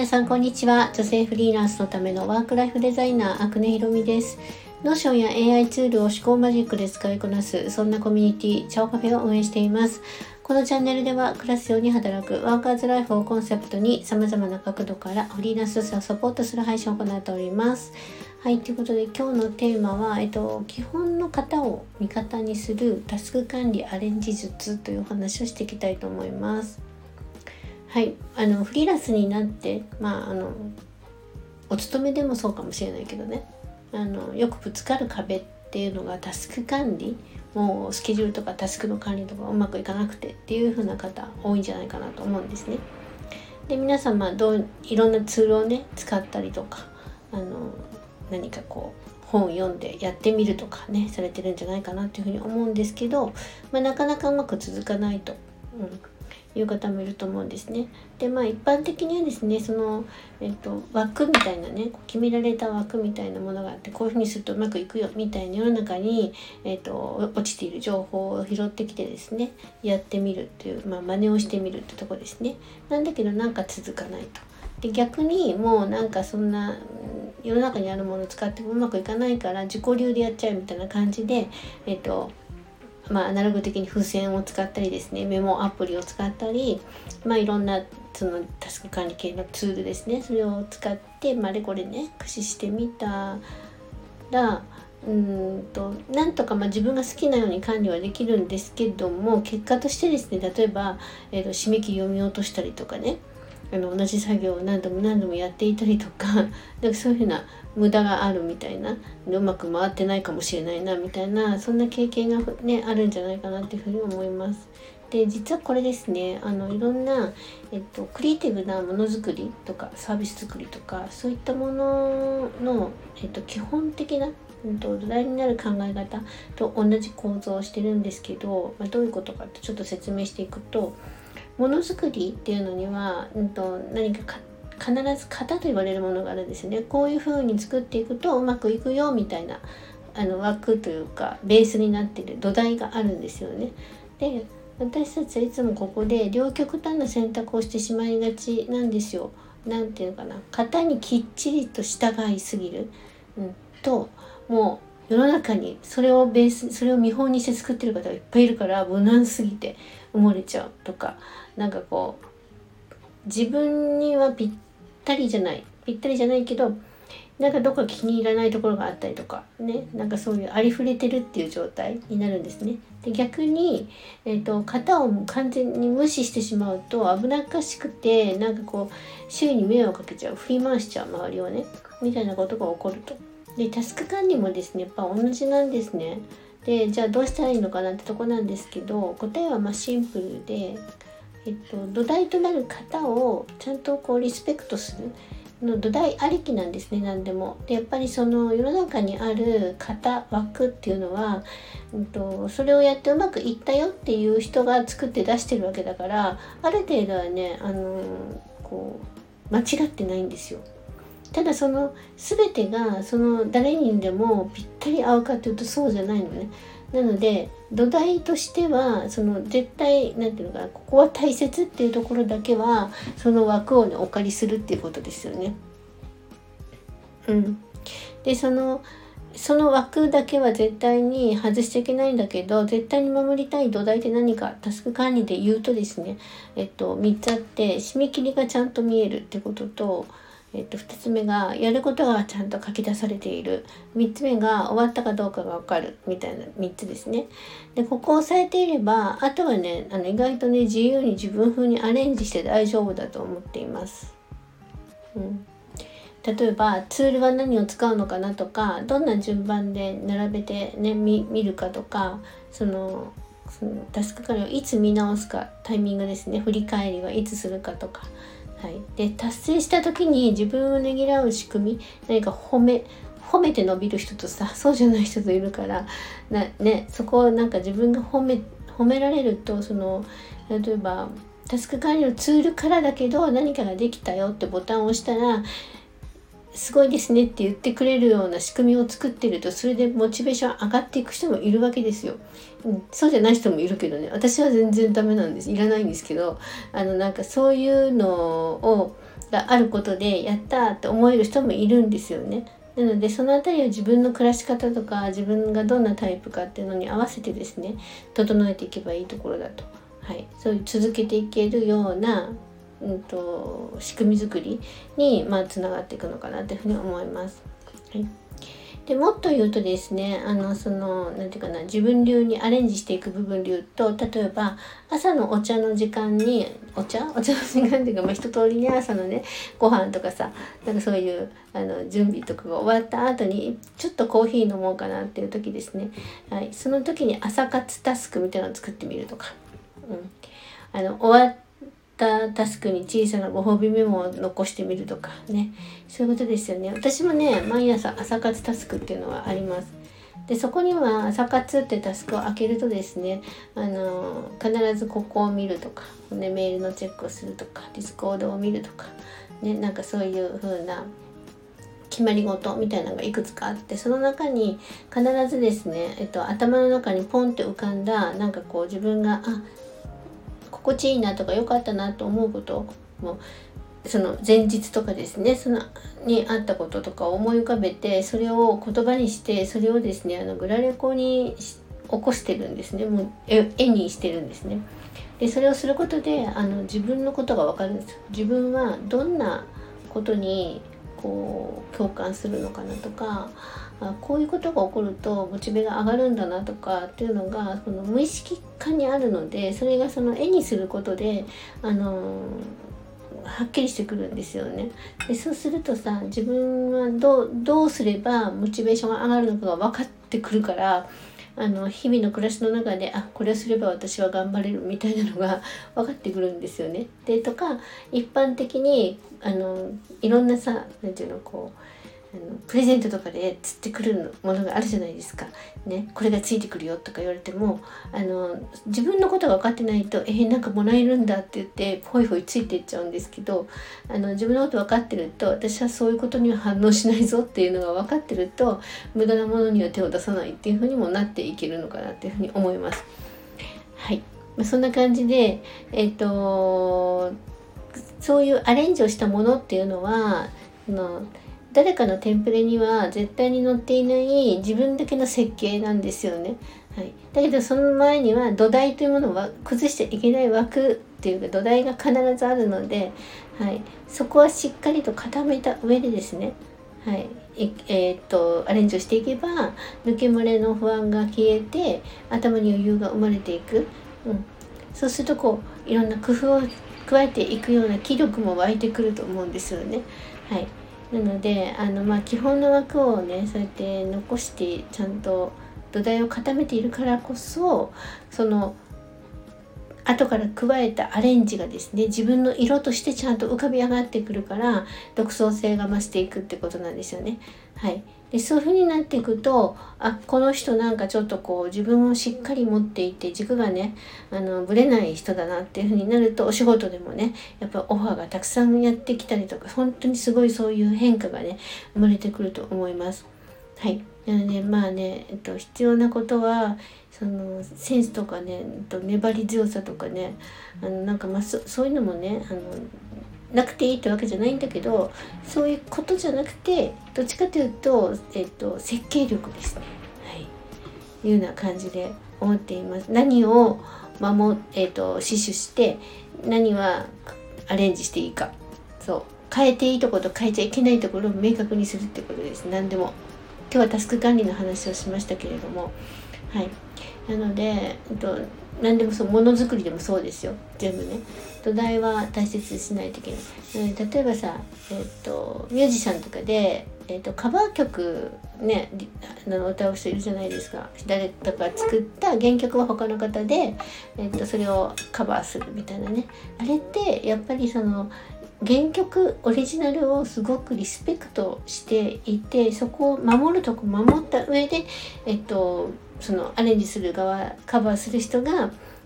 さんこんにちは。女性フリーランスのためのワークライフデザイナー、阿久根ひろみです。ノーションや AI ツールを思考マジックで使いこなす、そんなコミュニティ、チャオカフェを運営しています。このチャンネルでは、暮らすように働くワーカーズライフをコンセプトに、様々な角度からフリーランスをサポートする配信を行っております。はい、ということで今日のテーマは、基本の型を味方にするタスク管理アレンジ術というお話をしていきたいと思います。はい、フリーランスになって、お勤めでもそうかもしれないけどね、よくぶつかる壁っていうのがタスク管理、もうスケジュールとかタスクの管理とかうまくいかなくてっていう風な方多いんじゃないかなと思うんですね。で、皆さんいろんなツールをね使ったりとか、何か本を読んでやってみるとかねされてるんじゃないかなというふうに思うんですけど、なかなかうまく続かないと、いう方もいると思うんですね。で、一般的にはですね、その、枠みたいなね、決められた枠みたいなものがあって、こういうふうにするとうまくいくよみたいな世の中に、落ちている情報を拾ってきてですね、やってみるっていう、真似をしてみるってとこですね。なんだけど続かないと。で、逆にもうそんな世の中にあるものを使ってもうまくいかないから自己流でやっちゃうみたいな感じで、アナログ的に付箋を使ったりですね、メモアプリを使ったり、いろんなそのタスク管理系のツールですね、それを使ってあれこれね駆使してみたら、なんとか自分が好きなように管理はできるんですけども、結果としてですね、例えば、締め切り読み落としたりとかね、同じ作業を何度もやっていたりとか、そういうふうな無駄があるみたいな、うまく回ってないかもしれないなみたいな、そんな経験がねあるんじゃないかなっていうふうに思います。で、実はこれですね、いろんな、クリエイティブなものづくりとかサービス作りとか、そういったものの、基本的な土台になる考え方と同じ構造をしてるんですけど、どういうことかってちょっと説明していくと、ものづくりっていうのには、何か必ず型と言われるものがあるんですよね。こういう風に作っていくとうまくいくよみたいな枠というかベースになっている土台があるんですよね。で、私たちはいつもここで両極端な選択をしてしまいがちなんですよ。なんていうのかな、型にきっちりと従いすぎる、と、もう世の中にそれを見本にして作ってる方がいっぱいいるから無難すぎて埋もれちゃうとか、自分にはぴったりじゃないけど、どこか気に入らないところがあったりとかね、そういうありふれてるっていう状態になるんですね。で、逆に、型を完全に無視してしまうと危なっかしくて、周囲に迷惑かけちゃう、振り回しちゃう周りをねみたいなことが起こると。で、タスク管理もですね、やっぱ同じなんですね。で、じゃあどうしたらいいのかなってとこなんですけど、答えはシンプルで、土台となる型をちゃんとリスペクトするの土台ありきなんですね、何でも。で、やっぱりその世の中にある型枠っていうのは、それをやってうまくいったよっていう人が作って出してるわけだから、ある程度はね、間違ってないんですよ。ただその全てが誰にでもぴったり合うかというとそうじゃないのね。なので土台としては絶対ここは大切っていうところだけはその枠をお借りするっていうことですよね。で、その枠だけは絶対に外しちゃいけないんだけど、絶対に守りたい土台って何か、タスク管理で言うとですね、3つあって、締め切りがちゃんと見えるってことと、2つ目がやることがちゃんと書き出されている、3つ目が終わったかどうかが分かるみたいな3つですね。で、ここを押さえていれば、あとはね意外とね自由に自分風にアレンジして大丈夫だと思っています。例えばツールは何を使うのかなとか、どんな順番で並べてね見るかとか、そのタスク管理をいつ見直すか、タイミングですね、振り返りはいつするかとか、で、達成した時に自分をねぎらう仕組み、何か褒めて伸びる人とそうじゃない人といるからそこを自分が褒められると、例えばタスク管理のツールからだけど何かができたよってボタンを押したら、すごいですねって言ってくれるような仕組みを作ってると、それでモチベーション上がっていく人もいるわけですよ。そうじゃない人もいるけどね、私は全然ダメなんです、いらないんですけど、そういうのをがあることでやったーって思える人もいるんですよね。なのでそのあたりは自分の暮らし方とか自分がどんなタイプかっていうのに合わせてですね整えていけばいいところだと、そういう続けていけるような、仕組み作りにつながっていくのかなというふうに思います。でもっと言うとですね、なんていうかな、自分流にアレンジしていく部分で言うと、例えば朝のお茶の時間にお茶の時間っていうか、一通りね、朝のねご飯とかさ、なんかそういう準備とかが終わった後にちょっとコーヒー飲もうかなっていう時ですね、その時に朝活タスクみたいなのを作ってみるとか、終わったタスクに小さなご褒美メモを残してみるとかね、そういうことですよね。私もね、毎朝朝活タスクっていうのはあります。でそこには朝活ってタスクを開けるとですね、必ずここを見るとか、ね、メールのチェックをするとか、ディスコードを見るとか、ね、なんかそういう風な決まり事みたいなのがいくつかあって、その中に必ずですね、頭の中にポンって浮かんだ、なんかこう自分が心地いいなとか良かったなと思うことも、その前日とかですね、そのにあったこととかを思い浮かべて、それを言葉にして、それをですねグラレコに起こしてるんですね。もう絵にしてるんですね。でそれをすることで自分のことが分かるんですよ。自分はどんなことにこう共感するのかなとか、こういうことが起こるとモチベが上がるんだなとかっていうのがその無意識化にあるので、それがその絵にすることではっきりしてくるんですよね。でそうするとさ、自分はどうすればモチベーションが上がるのかが分かってくるから、日々の暮らしの中でこれをすれば私は頑張れるみたいなのが分かってくるんですよね。でとか一般的にいろんなさ、なんていうの、こうプレゼントとかで釣ってくるものがあるじゃないですか、ね、これがついてくるよとか言われても自分のことが分かってないとなんかもらえるんだって言ってホイホイついていっちゃうんですけど、自分のこと分かってると、私はそういうことには反応しないぞっていうのが分かってると、無駄なものには手を出さないっていうふうにもなっていけるのかなっていうふうに思います。そんな感じでそういうアレンジをしたものっていうのは誰かのテンプレには絶対に載っていない自分だけの設計なんですよね。だけどその前には土台というものは崩しちゃいけない枠っていうか土台が必ずあるので、そこはしっかりと固めた上でですね、アレンジをしていけば抜け漏れの不安が消えて頭に余裕が生まれていく、そうするとこういろんな工夫を加えていくような気力も湧いてくると思うんですよね。なので基本の枠をねそうやって残してちゃんと土台を固めているからこそ、その後から加えたアレンジがですね自分の色としてちゃんと浮かび上がってくるから独創性が増していくってことなんですよね。でそういう風になっていくとこの人なんかちょっとこう自分をしっかり持っていて軸がねぶれない人だなっていう風になると、お仕事でもねやっぱオファーがたくさんやってきたりとか、本当にすごいそういう変化がね生まれてくると思います。なので必要なことはそのセンスとかね粘り強さとかねそういうのもねなくていいってわけじゃないんだけど、そういうことじゃなくてどっちかというと、設計力ですね。いうような感じで思っています。何を死守して何はアレンジしていいか、変えていいところと変えちゃいけないところを明確にするってことです。何でも今日はタスク管理の話をしましたけれども、なので、何でもものづくりでもそうですよ。全部ね土台は大切にしないといけない。例えばさ、ミュージシャンとかで、カバー曲ね歌う人いるじゃないですか。誰かが作った原曲は他の方で、それをカバーするみたいなね。あれってやっぱりその原曲オリジナルをすごくリスペクトしていて、そこを守るとこ守った上で、そのアレンジする側カバーする人が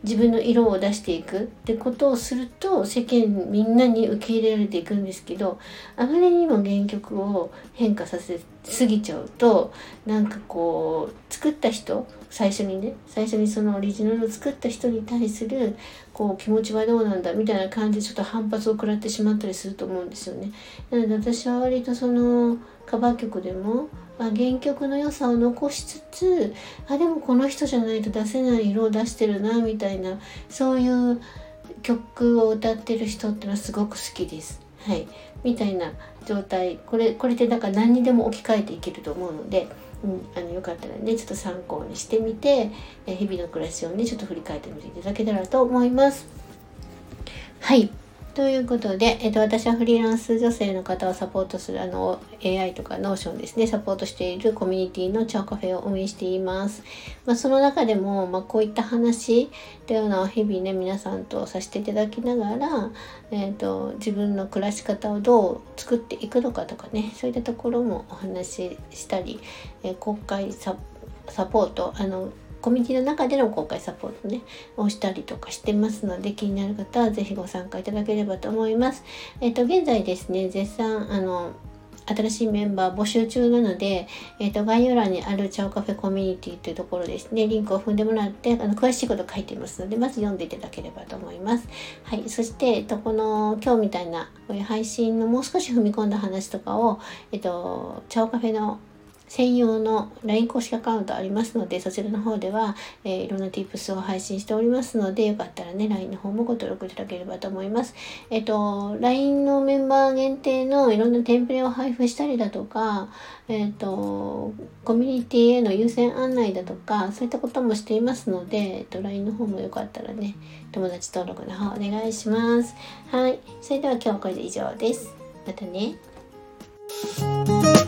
自分の色を出していくってことをすると世間みんなに受け入れられていくんですけど、あまりにも原曲を変化させすぎちゃうと、なんかこう作った人、最初にそのオリジナルを作った人に対するこう気持ちはどうなんだみたいな感じでちょっと反発を食らってしまったりすると思うんですよね。なので私は割とそのカバー曲でも原曲の良さを残しつつ、でもこの人じゃないと出せない色を出してるなみたいな、そういう曲を歌ってる人ってのはすごく好きです。はい、みたいな状態、これってだから何にでも置き換えていけると思うので、よかったらねちょっと参考にしてみて、日々の暮らしをねちょっと振り返ってみていただけたらと思います。はい、ということで、私はフリーランス女性の方をサポートするAI とか Notion ですね、サポートしているコミュニティのチャオカフェを運営しています。その中でも、こういった話というのを日々ね皆さんとさせていただきながら、自分の暮らし方をどう作っていくのかとかね、そういったところもお話ししたり、公開サポートコミュニティの中での公開サポートねをしたりとかしてますので、気になる方はぜひご参加いただければと思います。現在ですね絶賛新しいメンバー募集中なので、概要欄にあるチャオカフェコミュニティというところですね、リンクを踏んでもらって詳しいこと書いてますので、まず読んでいただければと思います。はい、そして、この今日みたいなこういう配信のもう少し踏み込んだ話とかを、チャオカフェの専用の LINE 公式アカウントありますので、そちらの方では、いろんな Tips を配信しておりますので、よかったらね LINE の方もご登録いただければと思います。LINE のメンバー限定のいろんなテンプレを配布したりだとか、コミュニティへの優先案内だとか、そういったこともしていますので、LINE の方もよかったらね友達登録の方お願いします。はい、それでは今日はこれで以上です。またね。